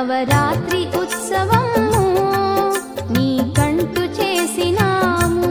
నవరాత్రి ఉత్సవము నీకంటూ చేసినాము.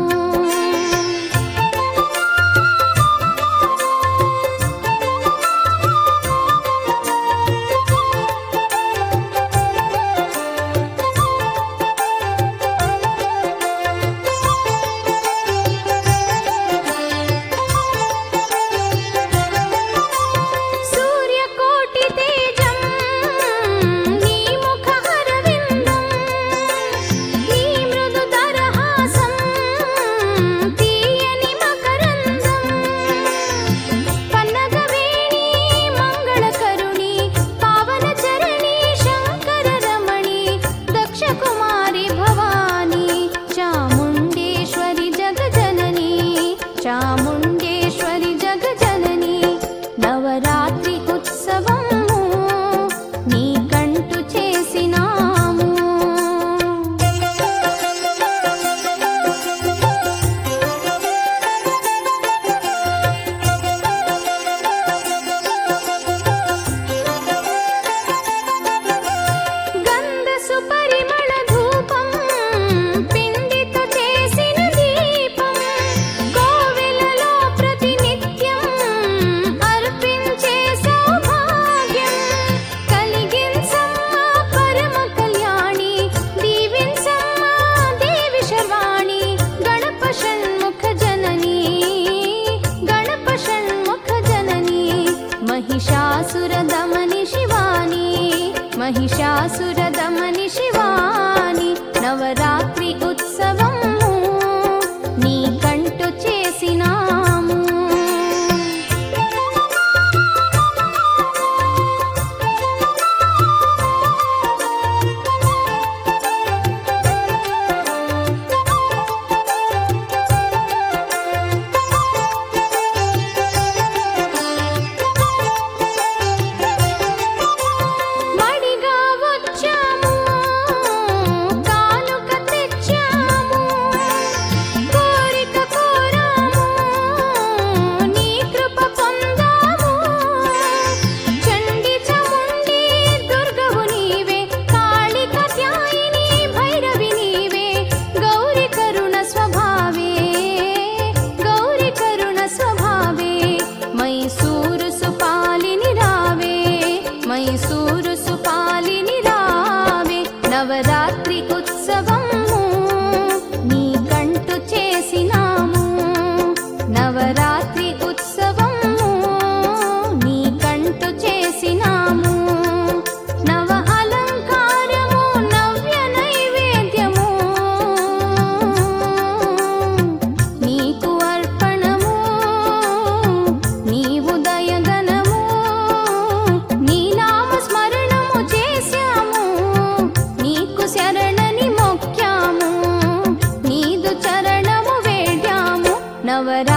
చాముండేశ్వరి జగజనని నవరాత్రి ఉత్సవము నీకంటూ చేసినాము. గంధ సుపరిమళ ధూపం పిండితో చేసిన దీపం కోవెలలో ప్రతినిత్యం అర్పించే సౌభాగ్యం కలిగించమ్మా పరమ కళ్యాణి దీవించమ్మా దేవి శర్వాణి గణప షణ్ముఖ జనని గణప షణ్ముఖ జనని మహిషాసుర దమని శివాని మహిషాసుర దమని శివాని నవరాత్రి ఉత్సవము నీకంటూ చేసినాము. మడిగా వచ్చాము కానుక తెచ్చాము కోరిక కోరాము నీ కృప పొందాము చండి చాముండి దుర్గవు నీవే కాళి కాత్యాయని భైరవి నీవే గౌరి కరుణ స్వభావే గౌరి కరుణ స్వభావే మైసూరు సుపాలిని రావే మైసూరు సుపాలిని రావే నవరాత్రి ఉత్సవము నీకంటూ చేసినాము. నవరాత్రి ఉత్సవము నీకంటూ చేసినాము. నవ అలంకారము నవ్య నైవేద్యము నీకు అర్పణము నీవు దయగనము నీ నామ స్మరణము చేశాము నీకు శరణని మొక్కాము నీదు చరణము వేడాము. నవరాత్రి